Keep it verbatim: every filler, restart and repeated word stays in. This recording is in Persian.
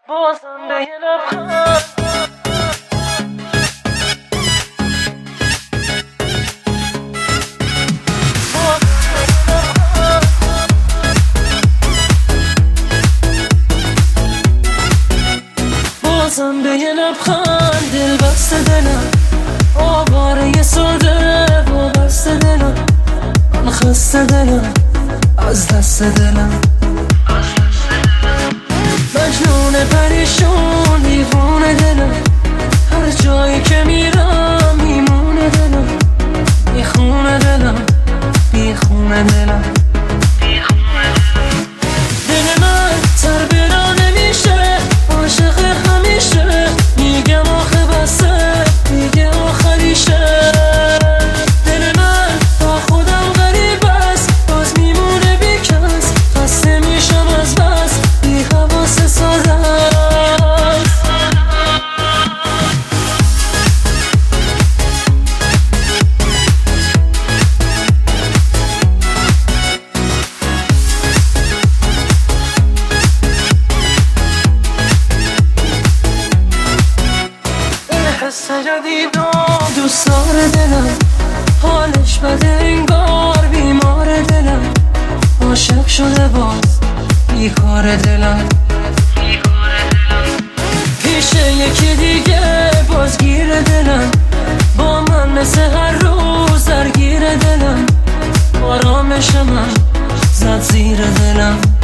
بازم به یه لبخند بازم به یه لبخند دل بسته دلم آواره یه ساده و بسته دلم من خسته دلم از دست دلم مجنون پریشون دیوونه دلم هر جایی که میرم میمونه دلم میخونه دلم میخونه دلم دل من تر برا نمیشه عاشق همیشه میگم آخه بسه میگه آخریشه دل من با خودم غریب است باز میمونه بی کس خسته میشم از بس بی حواس ساده است حس جدیدم دوست داره دلم حالش بده انگار بیمار دلم عاشق شده باز بیکار دلم پیش یکی دیگه بازگیر دلم با من مثل هر روز درگیر دلم آرامش من زد زیر دلم